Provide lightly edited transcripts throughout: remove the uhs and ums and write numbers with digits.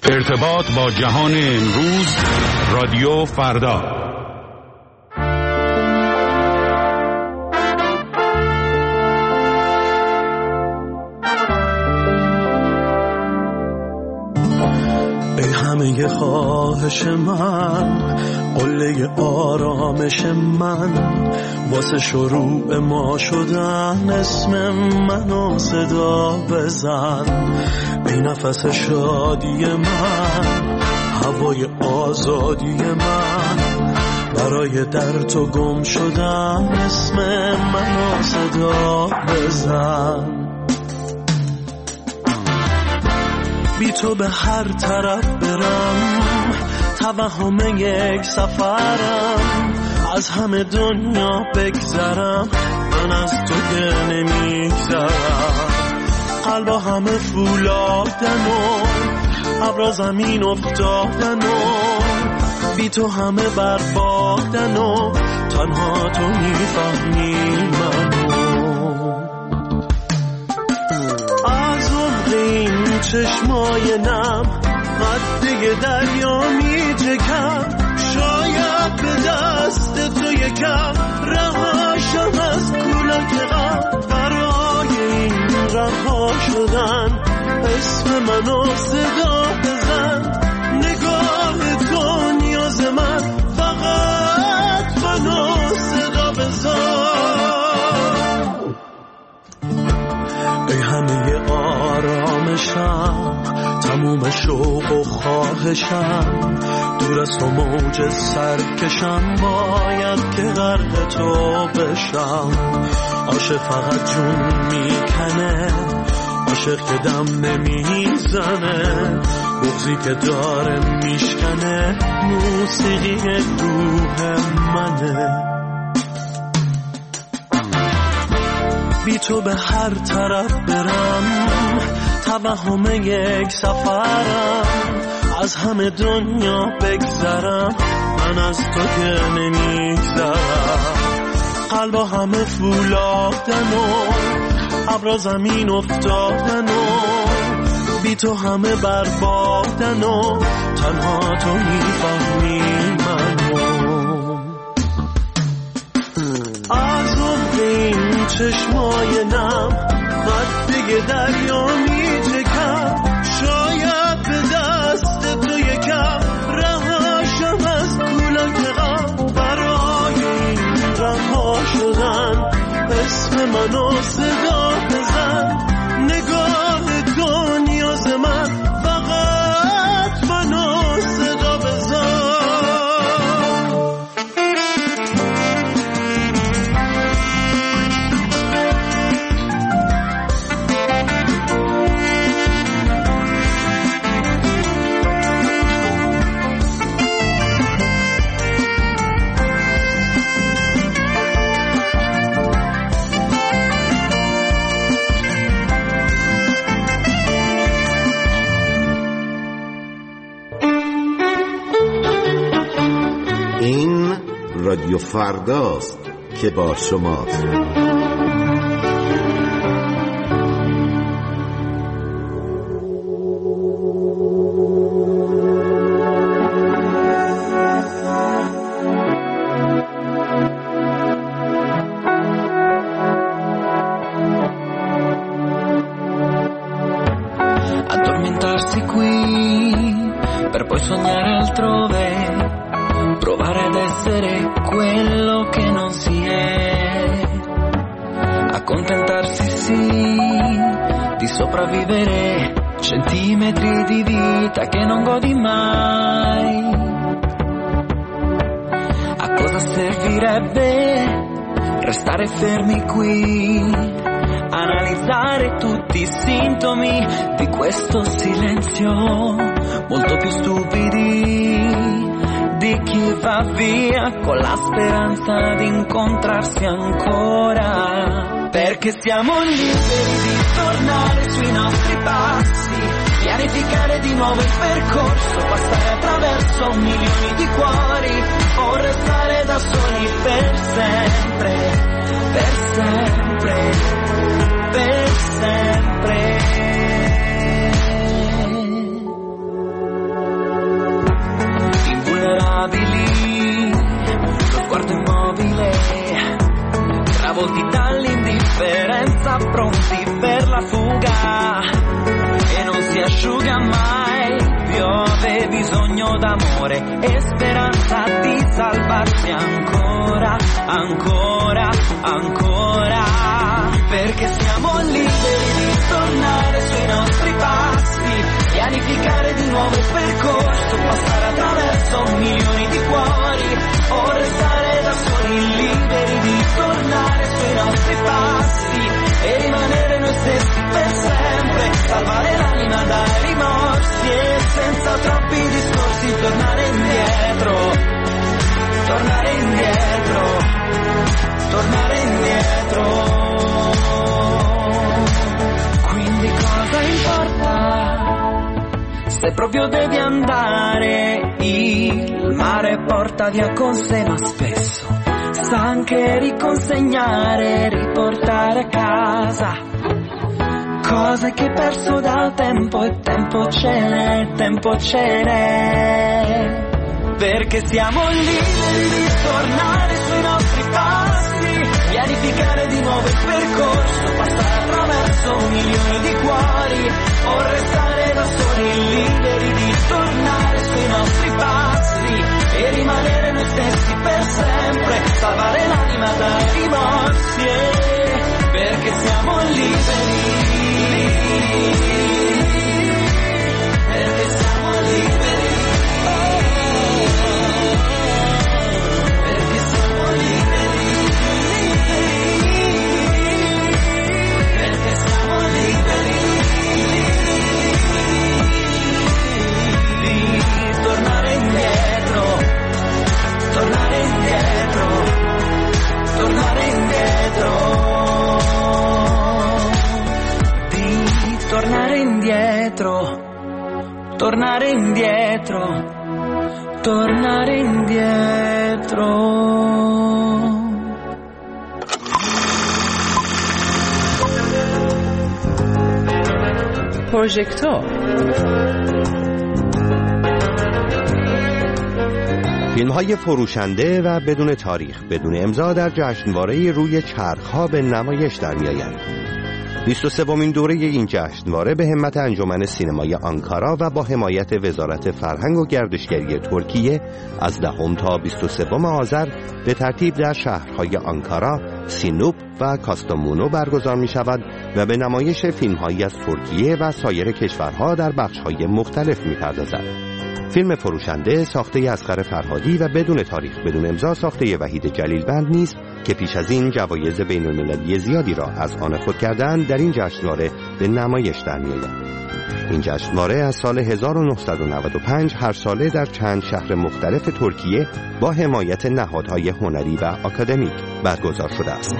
ارتباط با جهان امروز، رادیو فردا. ای همه خواهش من، قله آرامش من، واسه شروع ما شدن اسم منو صدا بزن. ای نفس شادی من، هوای آزادی من، برای در تو گم شدن اسم منو صدا بزن. بی تو به هر طرف برم، توهم یک سفرم، از همه دنیا بگذرم، من از تو که نمیگذرم. قلبا همه فولادن و ابرا زمین افتادن و بی تو همه بربادن و تنها تو میفهمی منو. از این چشمای نم قده دریا می جکم، شاید به دست تو یکم رهاشم از کولاک غم. برای این رها شدن اسم منو صدا بزن. نگاه تو نیاز من، فقط منو صدا بزن. ای همه آرامشم، تموم شوق و خواهشم، دور از تو موج سرکشم، باید که غرق تو بشم. عاشق فقط جون میکنه، عاشق که دم نمیزنه، بغضی که داره میشکنه، موسیقی روح منه. بی تو به هر طرف برم، توهم یک سفرم، از همه دنیا بگذرم، من از تو که نمیگذرم. قلبا همه فولادن و ابرا زمین افتادن و بی تو همه بربادن و تنها تو میفهمی منو. از این چشمای نم قده دریا می جکم، شاید به دست تو یکم رهاشم از کولاک غم. برای این رها شدن اسم منو صدا بزن. نگاه تو نیاز من، فقط منو صدا بزن. رادیو فرداست که با شماست. Addormentarsi qui per poi sognare altrove, provare ad essere quello che non si è, accontentarsi sì di sopravvivere centimetri di vita che non godi mai. A cosa servirebbe restare fermi qui, analizzare tutti i sintomi di questo silenzio, molto più stupidi di chi va via con la speranza di incontrarsi ancora, perché siamo liberi di tornare sui nostri passi, pianificare di nuovo il percorso, passare attraverso milioni di cuori o restare da soli per sempre, per sempre, per sempre. la fuga e non si asciuga mai. Piove bisogno d'amore e speranza di salvarsi ancora, ancora, ancora. Perché siamo liberi di tornare sui nostri passi, pianificare di nuovo il percorso, passare attraverso milioni di cuori o restare da soli, liberi di tornare sui nostri passi e rimanere noi stessi per sempre, salvare l'anima dai rimorsi e senza troppi discorsi tornare indietro, tornare indietro, tornare indietro. Quindi cosa importa se proprio devi andare? Il mare porta via con sé, ma spesso sa anche riconsegnare, riportare a casa cose che hai perso dal tempo, e tempo ce n'è, tempo ce n'è. Perché siamo liberi di tornare sui nostri passi, pianificare di nuovo il percorso, passare attraverso milioni di cuori o restare da soli, liberi di tornare sui nostri passi e rimanere noi stessi per sempre, salvare l'anima dai rimorsi, perché siamo liberi, perché siamo liberi, perché siamo liberi, perché siamo liberi di tornare indietro, tornare indietro, tornare indietro, di tornare indietro, tornare indietro, tornare indietro. پروژکتور فیلم‌های فروشنده و بدون تاریخ، بدون امضا در جشنواره روی چرخ‌ها به نمایش در می‌آیند. 23مین دوره این جشنواره به همت انجمن سینمای آنکارا و با حمایت وزارت فرهنگ و گردشگری ترکیه از 10 تا 23 آذر به ترتیب در شهرهای آنکارا، سینوپ و کاستامونو برگزار می شود و به نمایش فیلم‌هایی از ترکیه و سایر کشورها در بخش‌های مختلف می پردازد. فیلم فروشنده ساخته اصغر فرهادی و بدون تاریخ بدون امضا ساخته وحید جلیلبند نیست که پیش از این جوایز بین‌المللی زیادی را از آن خود کردند، در این جشنواره به نمایش در می‌آید. این جشنواره از سال 1995 هر ساله در چند شهر مختلف ترکیه با حمایت نهادهای هنری و آکادمیک برگزار شده است.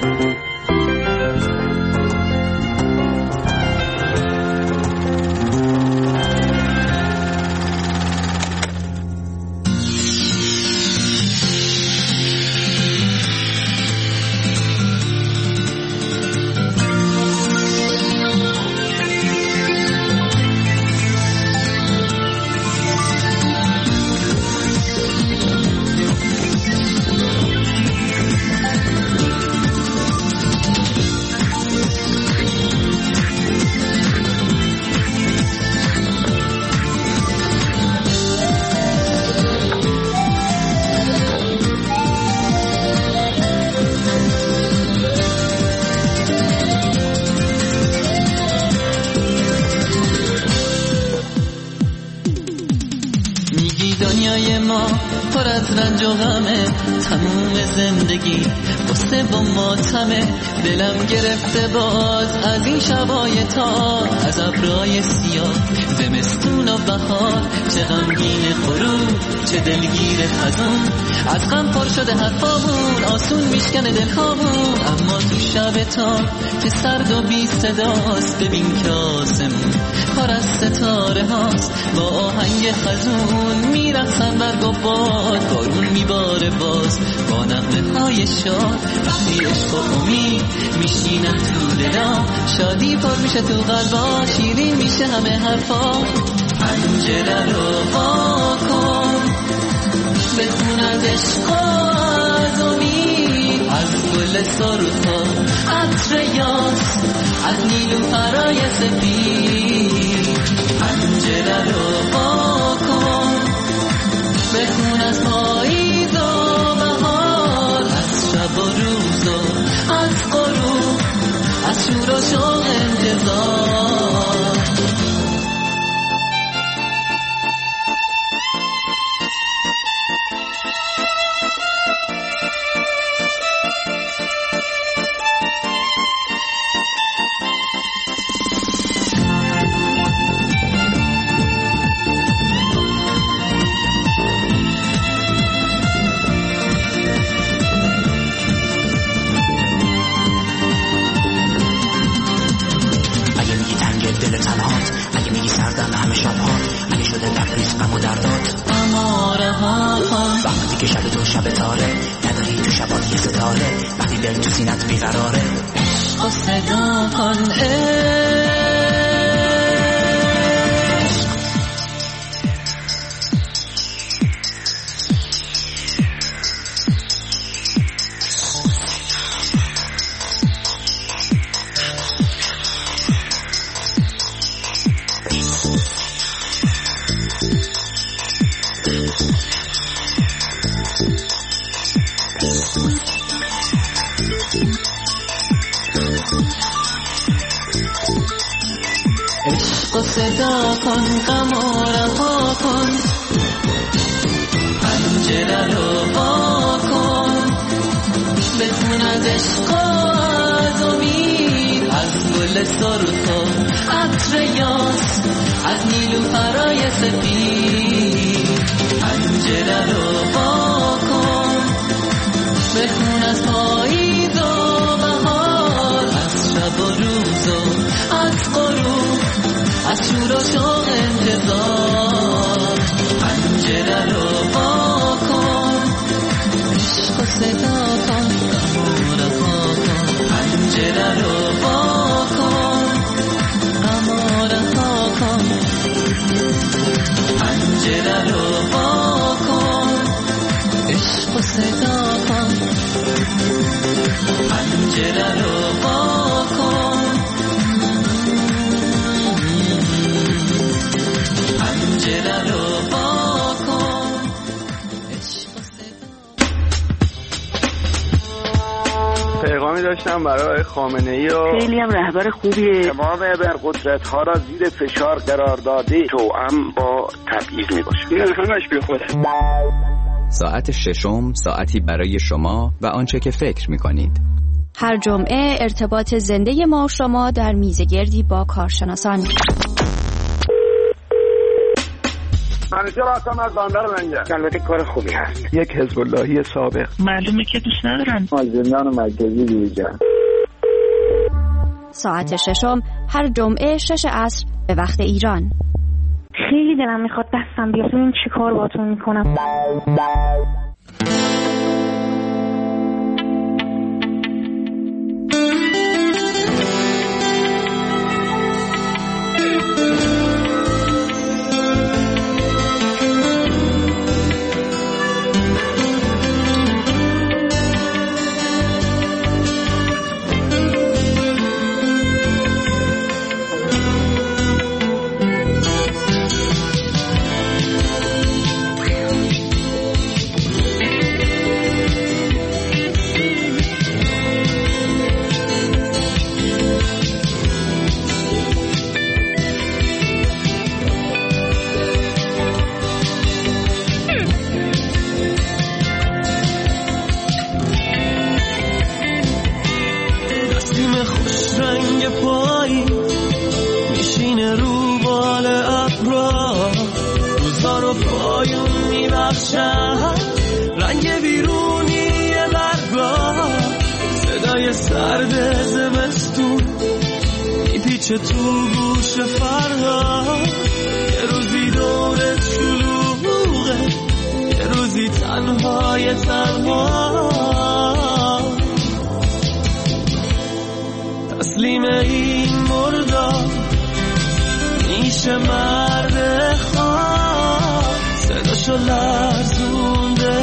دنیای ما پر از رنج و غمه، تموم زندگی قصه و ماتمه، دلم گرفته باز از این شبای تار، از ابرای سیاه زمستون و بهار، چه غمگین غروب چه دلگیر خزون، از غم پر شده حرفامون آسون میشکنه دلهامون، اما تو شب تار که سرد و بی صداست، ببین که آسمون پر از ستاره هاست، با آهنگ خزون میرقصن برگ و باد، بارون میباره باز با نغمه های شاد، وقتی عشق و امید میشینن تو دلا، شادی پر میشه تو قلبا، شیرین میشه همه حرفا، پنجره رو وا کن بخون از عشق و از امید، از گل سرخ و عطر یاس، از نیلوفرای سفید. پنجره رو وا کن بخون از پاییز و بهار، از شب و روز و از غروب، از شور و شوق انتظار. وقتی که شب تو شب تاره نداری تو شبات یه ستاره، وقتی دل تو سینت بیقراره عشق و صدا کن عشق و صدا کن، غم و رها کن، پنجره رو وا کن بخون از عشق و از امید، از گل سرخ و عطر یاس، از نیلوفرای سفید. پنجره رو وا کن بخون از پاییز و بهار، از شب و روز و از غروب، از شور و شوق انتظار. پنجره رو وا کن عشق و صدا کن، غم و رها کن. پنجره رو وا کن غم و رها کن. پنجره رو وا کن عشق و صدا کن. پنجره رو وا کن پنجره رو وا کن عشق و صدا. پیغامی داشتم برای خامنه‌ای و خیلی هم رهبر خوبیه. تمام ابرقدرت ها را زیر فشار قرار داده، توأم با تبعیض میباشه. این همش بی خوده. ساعت ششم، ساعتی برای شما و آنچه که فکر می‌کنید. هر جمعه ارتباط زنده ما و شما در میزگردی با کارشناسان. منیجر هستم از بندر لنگر. البته کار خوبی هست. یک حزب اللهی سابق. معلومه که دوست ندارن. زندان مرکزی دیجا. ساعت ششم هر جمعه 6 عصر به وقت ایران. خیلی دلم میخواد دستم بیاد ببینم چی کار باهاتون میکنم. رنگ بیرونی برگاه، صدای سرد زمستون میپیچه تو گوش فرهاد. یه روزی دورت شلوغه، یه روزی تنهای تسلیم این مردار میشه مرد خواه. صداشو لرزونده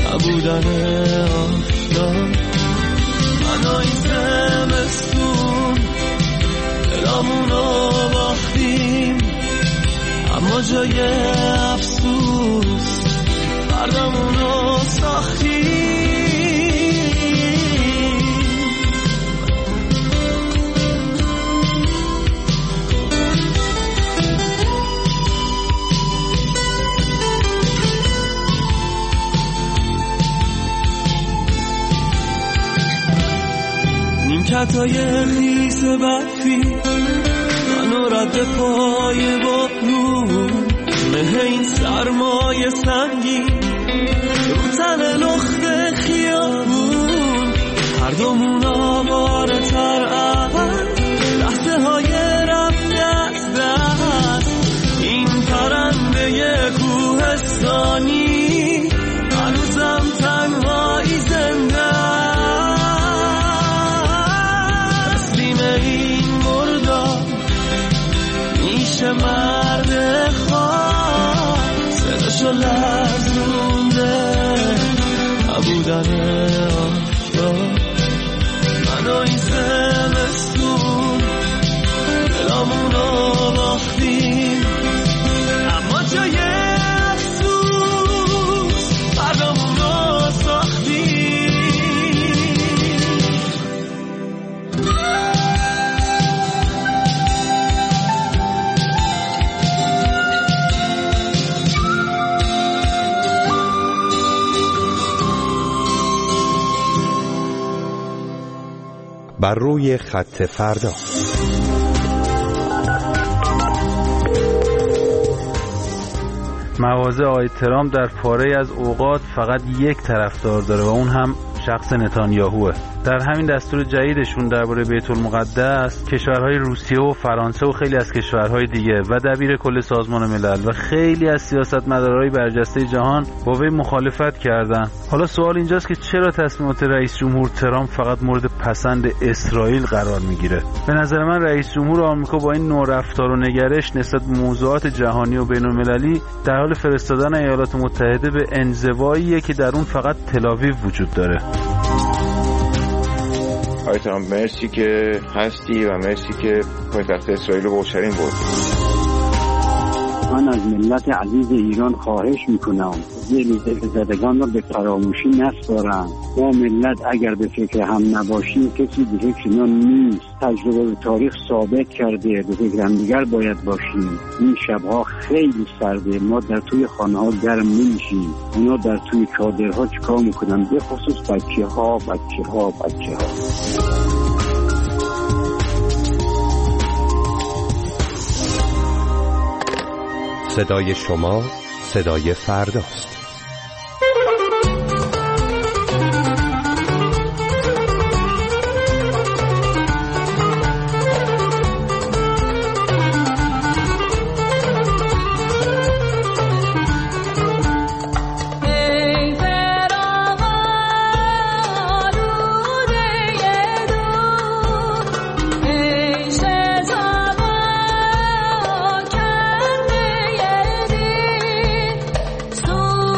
نبودن آفتاب، منو این زمستون اما جای افسوس بردمونو ساختی. نیمکتای خیس برفی منو رد پای بارون، مه این سرمای سنگی رو تن لخت خیابون، هر دومون آواره تر از لحظه های رفته از دست. این پرنده کوهستانی هنوزم تنهایی زنده، تسلیم این مردار میشه مرد خواه، صداشو لرزونده نبودن آشنا. من و این زمستون دلامونو باختیم، اما جای افسوس بردامونو ساختیم. بر روی خط فردا. مواضع آقای ترامپ در پاره از اوقات فقط یک طرفدار داره و اون هم شخص نتانیاهوه. در همین دستور جدیدشون درباره بیت المقدس، کشورهای روسیه و فرانسه و خیلی از کشورهای دیگه و دبیر کل سازمان ملل و خیلی از سیاستمدارهای برجسته جهان با وی مخالفت کردن. حالا سوال اینجاست که چرا تصمیمات رئیس جمهور ترامپ فقط مورد پسند اسرائیل قرار میگیره؟ به نظر من رئیس جمهور آمریکا با این نوع رفتار و نگرش نسبت به موضوعات جهانی و بین‌المللی در حال فرستادن ایالات متحده به انزواییه که در اون فقط تل‌آویو وجود داره. آقای ترامپ مرسی که هستی و مرسی که پایتخت اسرائیل رو به اورشلیم بردی. من از ملت عزیز ایران خواهش میکنم زدگان را به فراموشی نسپارند. ما ملت اگر به فکر هم نباشیم کسی به فکر ما نیست. تجربه تاریخ ثابت کرده به فکر هم دیگر باید باشیم. این شبها خیلی سرده، ما در توی خانه ها گرم نمیشیم، اونا در توی چادرها چیکار میکنن؟ به خصوص بچه ها. صدای شما صدای فرداست. So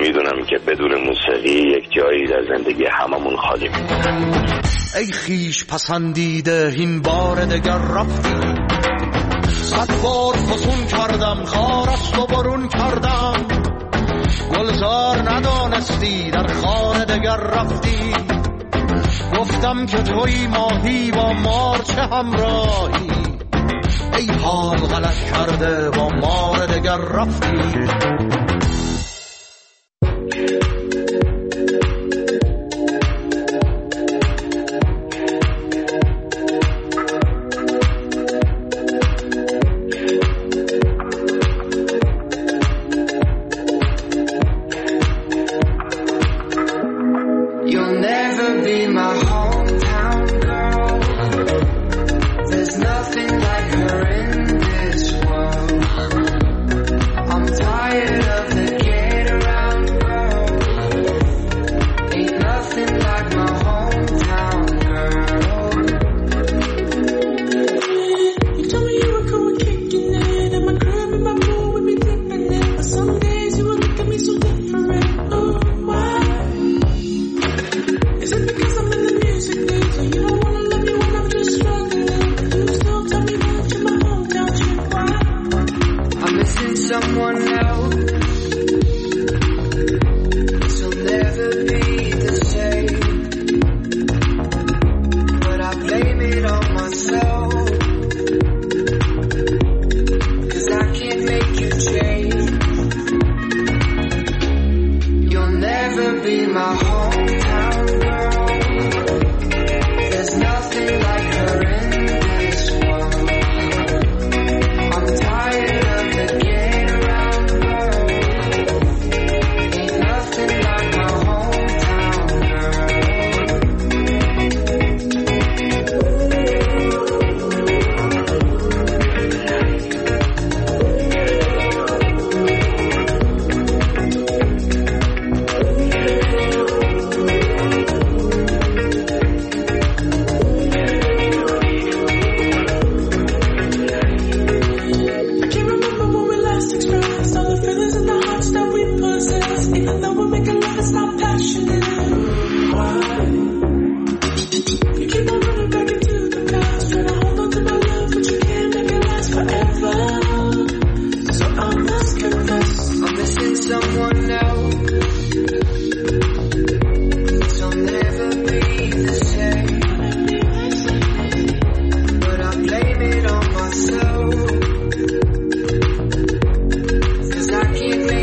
میدونم که بدون موسیقی یک جایی در زندگی هممون خالی میمونه. ای خیش پسندیده این بار دگر رفتی، 100 بار فسون کردم خارست و برون کردم، گلزار ندانستی در خانه دگر رفتی، گفتم که توی ماهی با مار چه همراهی، ای حال غلط کرده با مار دگر رفتی.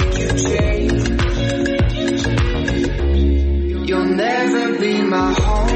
You'll never be my home.